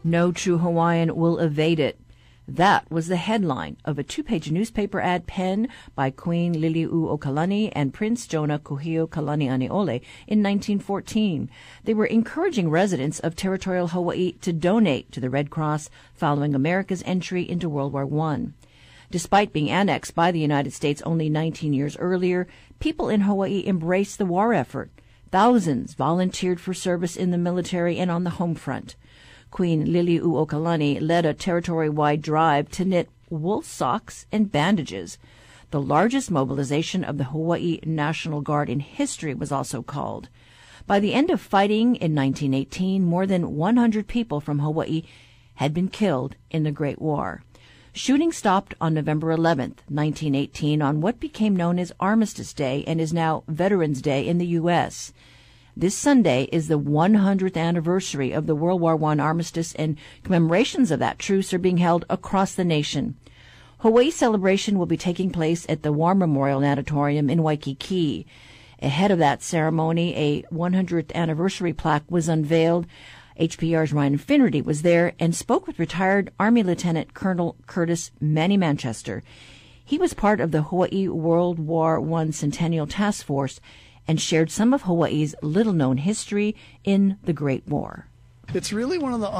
No true Hawaiian will evade it. That was the headline of a 2-page newspaper ad penned by Queen Liliuokalani and Prince Jonah Kuhio-Kalaniʻaneʻole in 1914. They were encouraging residents of territorial Hawaii to donate to the Red Cross following America's entry into World War I. Despite being annexed by the United States only 19 years earlier, people in Hawaii embraced the war effort. Thousands volunteered for service in the military and on the home front. Queen Liliuokalani led a territory-wide drive to knit wool socks and bandages. The largest mobilization of the Hawaii National Guard in history was also called. By the end of fighting in 1918, more than 100 people from Hawaii had been killed in the Great War. Shooting stopped on November 11th, 1918, on what became known as Armistice Day and is now Veterans Day in the U.S. This Sunday is the 100th anniversary of the World War I armistice, and commemorations of that truce are being held across the nation. Hawaii's celebration will be taking place at the War Memorial Natatorium in Waikiki. Ahead of that ceremony, a 100th anniversary plaque was unveiled. HPR's Ryan Finnerty was there and spoke with retired Army Lieutenant Colonel Curtis Manny Manchester. He was part of the Hawaii World War I Centennial Task Force and shared some of Hawaii's little-known history in the Great War. It's really one of the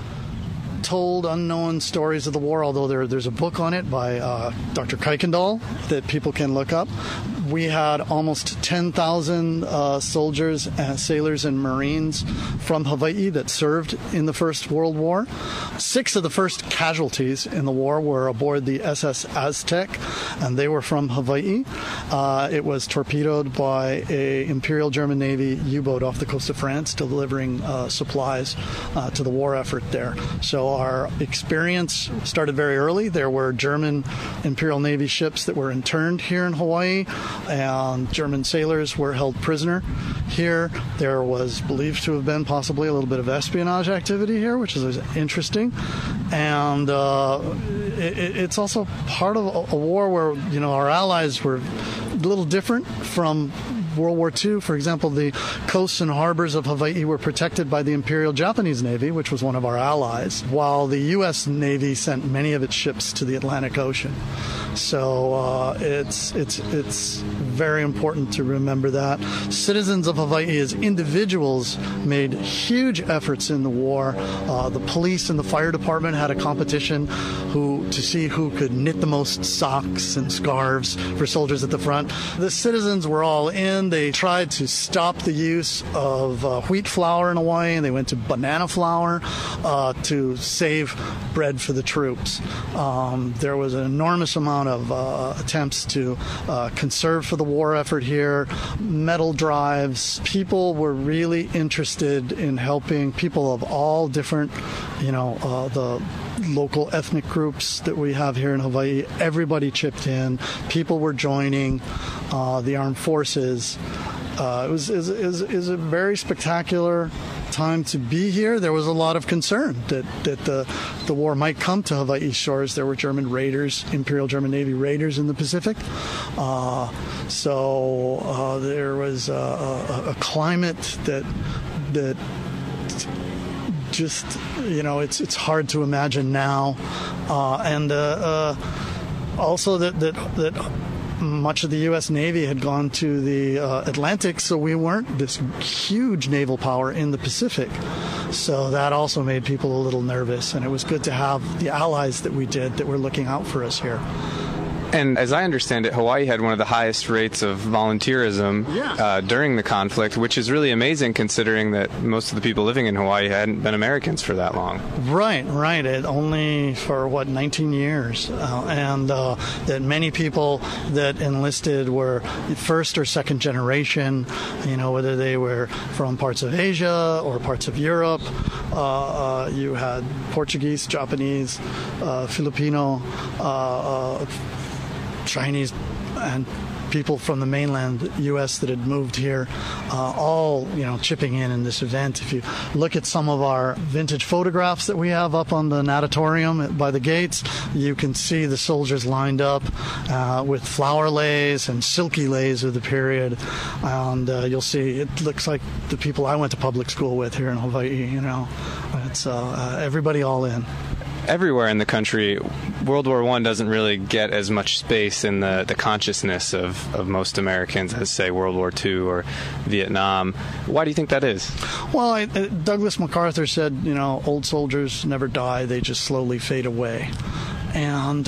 untold, unknown stories of the war, although there's a book on it by Dr. Kuykendall that people can look up. We had almost 10,000 soldiers, sailors, and Marines from Hawaii that served in the First World War. 6 of the first casualties in the war were aboard the SS Aztec, and they were from Hawaii. It was torpedoed by an Imperial German Navy U-boat off the coast of France, delivering supplies to the war effort there. So our experience started very early. There were German Imperial Navy ships that were interned here in Hawaii, and German sailors were held prisoner here. There was believed to have been possibly a little bit of espionage activity here, which is interesting. And it's also part of a war where, our allies were a little different from World War II. For example, the coasts and harbors of Hawaii were protected by the Imperial Japanese Navy, which was one of our allies, while the U.S. Navy sent many of its ships to the Atlantic Ocean. So it's very important to remember that. Citizens of Hawaii as individuals made huge efforts in the war. The police and the fire department had a competition to see who could knit the most socks and scarves for soldiers at the front. The citizens were all in. They tried to stop the use of wheat flour in Hawaii, and they went to banana flour to save bread for the troops. There was an enormous amount of attempts to conserve for the war effort here, metal drives. People were really interested in helping people of all different, the local ethnic groups that we have here in Hawaii. Everybody chipped in. People were joining the armed forces. It was a very spectacular time to be here. There was a lot of concern that the war might come to Hawaii shores. There were German raiders, Imperial German Navy raiders in the Pacific. So there was a climate that just, it's hard to imagine now. And also that much of the U.S. Navy had gone to the Atlantic, so we weren't this huge naval power in the Pacific. So that also made people a little nervous, and it was good to have the allies that we did that were looking out for us here. And as I understand it, Hawaii had one of the highest rates of volunteerism during the conflict, which is really amazing considering that most of the people living in Hawaii hadn't been Americans for that long. Right. It only for, 19 years. And that many people that enlisted were first or second generation, whether they were from parts of Asia or parts of Europe. You had Portuguese, Japanese, Filipino, Chinese, and people from the mainland U.S. that had moved here, all chipping in this event. If you look at some of our vintage photographs that we have up on the natatorium by the gates, you can see the soldiers lined up with flower leis and silky leis of the period, and you'll see it looks like the people I went to public school with here in Hawaii. It's everybody all in. Everywhere in the country, World War I doesn't really get as much space in the consciousness of most Americans as, say, World War II or Vietnam. Why do you think that is? Well, Douglas MacArthur said, old soldiers never die, they just slowly fade away. And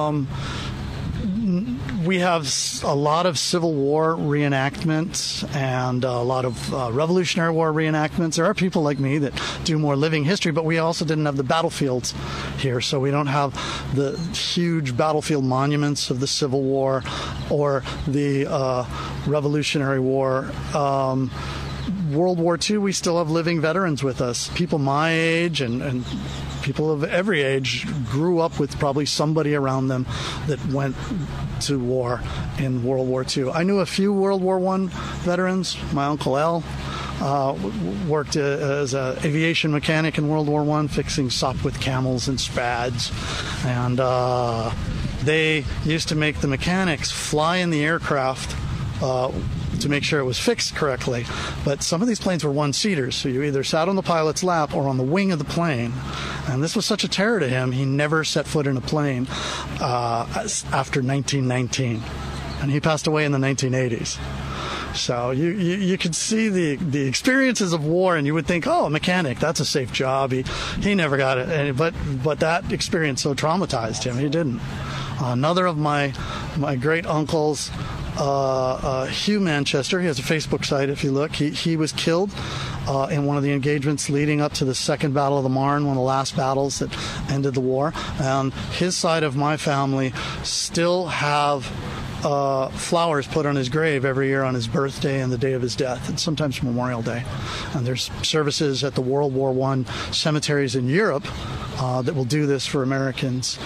we have a lot of Civil War reenactments and a lot of Revolutionary War reenactments. There are people like me that do more living history, but we also didn't have the battlefields here, so we don't have the huge battlefield monuments of the Civil War or the Revolutionary War. World War II, we still have living veterans with us. People my age and people of every age grew up with probably somebody around them that went to war in World War II. I knew a few World War I veterans. My Uncle Al worked as an aviation mechanic in World War I, fixing Sopwith Camels and Spads. And they used to make the mechanics fly in the aircraft to make sure it was fixed correctly. But some of these planes were one-seaters, so you either sat on the pilot's lap or on the wing of the plane. And this was such a terror to him, he never set foot in a plane after 1919. And he passed away in the 1980s. So you could see the experiences of war, and you would think, a mechanic, that's a safe job. He never got it. But that experience so traumatized him, he didn't. Another of my great uncles, Hugh Manchester, he has a Facebook site if you look. He was killed in one of the engagements leading up to the Second Battle of the Marne, one of the last battles that ended the war. And his side of my family still have flowers put on his grave every year on his birthday and the day of his death, and sometimes Memorial Day. And there's services at the World War I cemeteries in Europe that will do this for Americans.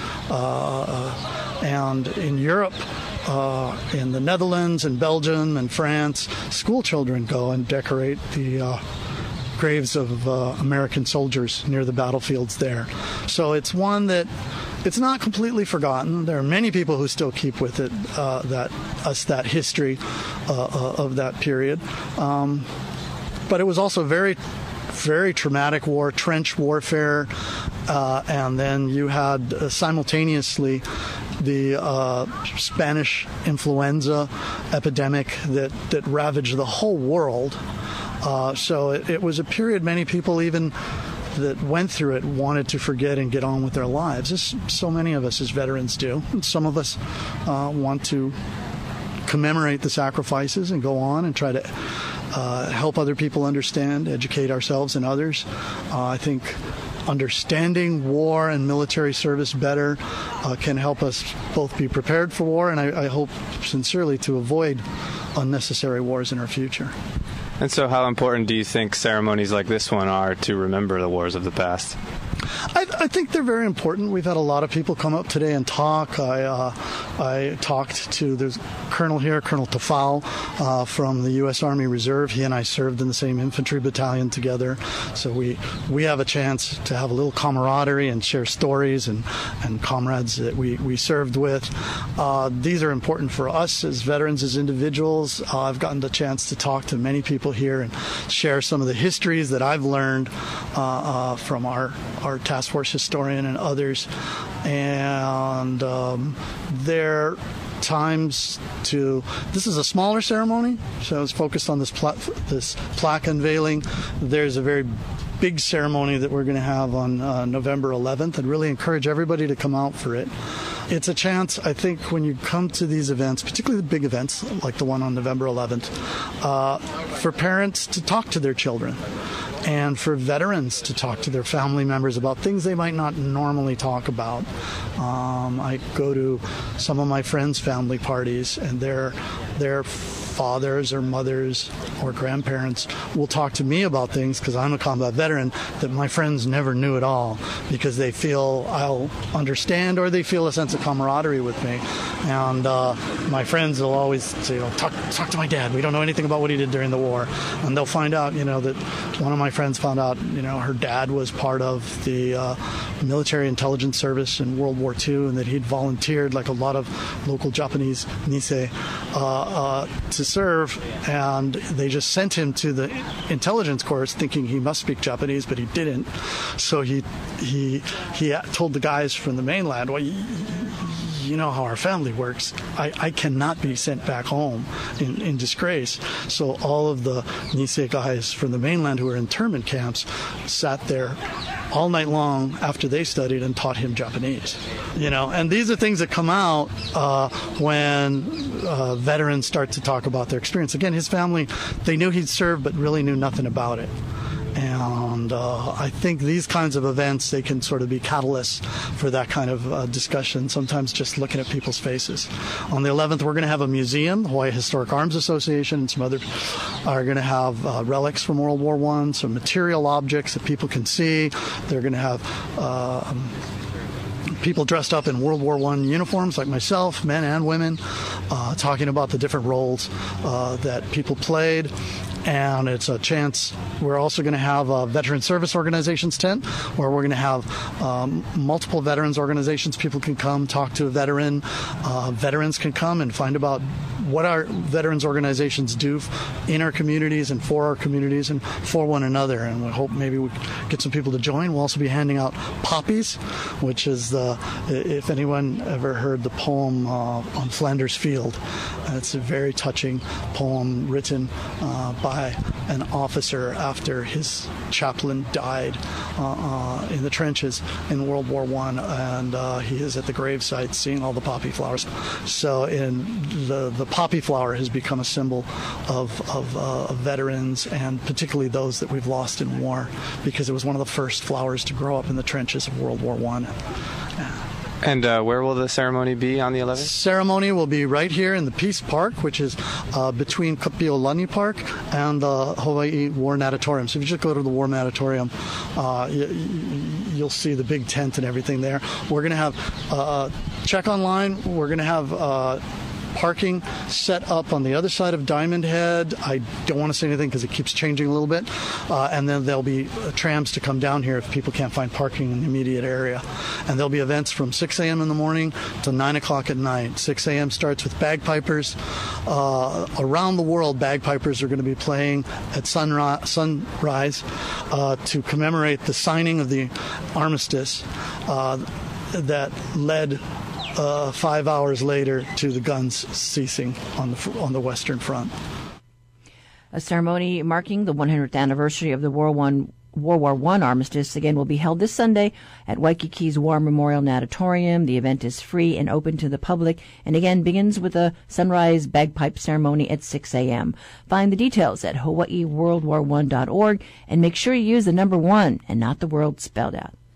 And in Europe, in the Netherlands and Belgium and France, school children go and decorate the graves of American soldiers near the battlefields there. So it's one that it's not completely forgotten. There are many people who still keep with it that history of that period. But it was also very, very traumatic war, trench warfare, and then you had simultaneously the Spanish influenza epidemic that ravaged the whole world. So it was a period many people even that went through it wanted to forget and get on with their lives, as so many of us as veterans do. And some of us want to commemorate the sacrifices and go on and try to help other people understand, educate ourselves and others. I think understanding war and military service better can help us both be prepared for war, and I hope sincerely to avoid unnecessary wars in our future. And so how important do you think ceremonies like this one are to remember the wars of the past? I think they're very important. We've had a lot of people come up today and talk. I talked to the colonel here, Colonel Tafau, from the U.S. Army Reserve. He and I served in the same infantry battalion together. So we have a chance to have a little camaraderie and share stories and comrades that we served with. These are important for us as veterans, as individuals. I've gotten the chance to talk to many people here and share some of the histories that I've learned from our task force historian and others. And there are times this is a smaller ceremony, so it's focused on this plaque unveiling. There's a very big ceremony that we're going to have on November 11th. I'd really encourage everybody to come out for it. It's a chance, I think, when you come to these events, particularly the big events like the one on November 11th, for parents to talk to their children and for veterans to talk to their family members about things they might not normally talk about. I go to some of my friends' family parties, and their fathers or mothers or grandparents will talk to me about things, because I'm a combat veteran, that my friends never knew at all, because they feel I'll understand, or they feel a sense of camaraderie with me. And my friends will always say, talk to my dad. We don't know anything about what he did during the war. And they'll find out, that one of my friends found out, her dad was part of the military intelligence service in World War II, and that he'd volunteered, like a lot of local Japanese Nisei, to serve. And they just sent him to the intelligence course thinking he must speak Japanese, but he didn't. So he told the guys from the mainland, well, you know how our family works. I cannot be sent back home in disgrace. So all of the Nisei guys from the mainland who were in internment camps sat there all night long after they studied and taught him Japanese. And these are things that come out when veterans start to talk about their experience. Again, his family, they knew he'd served, but really knew nothing about it. And I think these kinds of events, they can sort of be catalysts for that kind of discussion, sometimes just looking at people's faces. On the 11th, we're going to have a museum. The Hawaii Historic Arms Association and some other are going to have relics from World War I, some material objects that people can see. They're going to have people dressed up in World War I uniforms, like myself, men and women, talking about the different roles that people played. And it's a chance. We're also going to have a Veteran Service Organizations tent, where we're going to have multiple veterans organizations. People can come talk to a veteran. Veterans can come and find about what our veterans organizations do in our communities and for our communities and for one another. And we hope maybe we get some people to join. We'll also be handing out poppies, which is if anyone ever heard the poem on Flanders Field, it's a very touching poem written by an officer after his chaplain died in the trenches in World War I, and he is at the gravesite seeing all the poppy flowers. So the poppy flower has become a symbol of veterans, and particularly those that we've lost in war, because it was one of the first flowers to grow up in the trenches of World War I. And where will the ceremony be on the 11th? Ceremony will be right here in the Peace Park, which is between Kapiolani Park and the Hawaii War Natatorium. So if you just go to the War Natatorium, you'll see the big tent and everything there. We're going to have, check online, we're going to have parking set up on the other side of Diamond Head. I don't want to say anything because it keeps changing a little bit. And then there'll be trams to come down here if people can't find parking in the immediate area. And there'll be events from 6 a.m. in the morning to 9 o'clock at night. 6 a.m. starts with bagpipers. Around the world, bagpipers are going to be playing at sunrise to commemorate the signing of the armistice that led 5 hours later to the guns ceasing on the Western Front. A ceremony marking the 100th anniversary of the World War I armistice, again, will be held this Sunday at Waikiki's War Memorial Natatorium. The event is free and open to the public, and again begins with a sunrise bagpipe ceremony at 6 a.m. Find the details at hawaiiworldwar1.org, and make sure you use the number 1 and not the world spelled out.